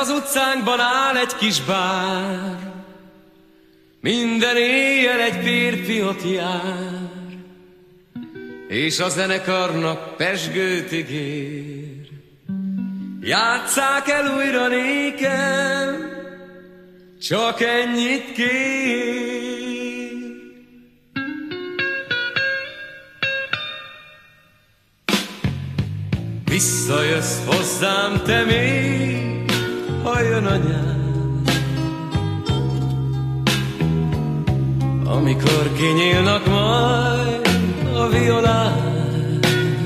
az utcánkban áll egy kis bár, minden éjjel egy férfiot jár, és a zenekarnak pezsgőt ígér. Játsszák el újra nékem, csak ennyit kér. Visszajössz hozzám te még, ha jön a nyár, amikor kinyílnak majd a violán.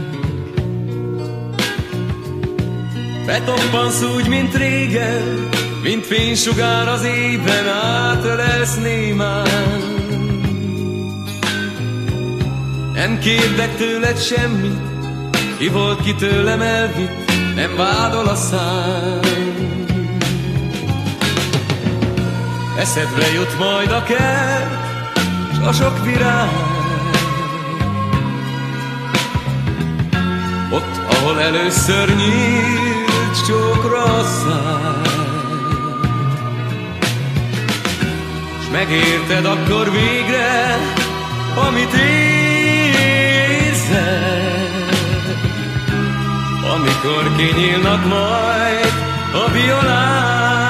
Betoppansz úgy, mint régen, mint fénysugár az ében, átölelsz némán. Nem kérdek tőled semmit, ki volt, ki tőlem elvitt, nem vádol a szám. Eszedre jut majd a kert, s a sok virág, ott, ahol először nyílt csókra a száj. S megérted akkor végre, amit érzed, amikor kinyílnak majd a violán.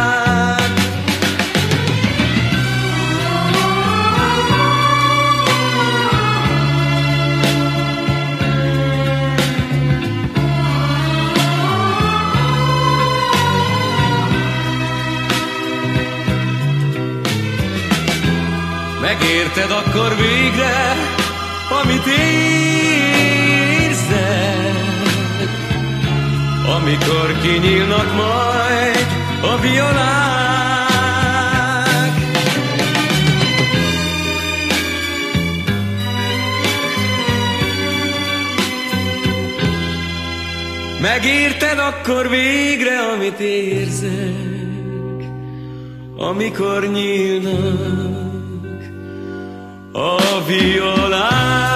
Megérted akkor végre, amit érzed, amikor kinyílnak majd a violák. Megérted akkor végre, amit érzek, amikor nyílnak a violán.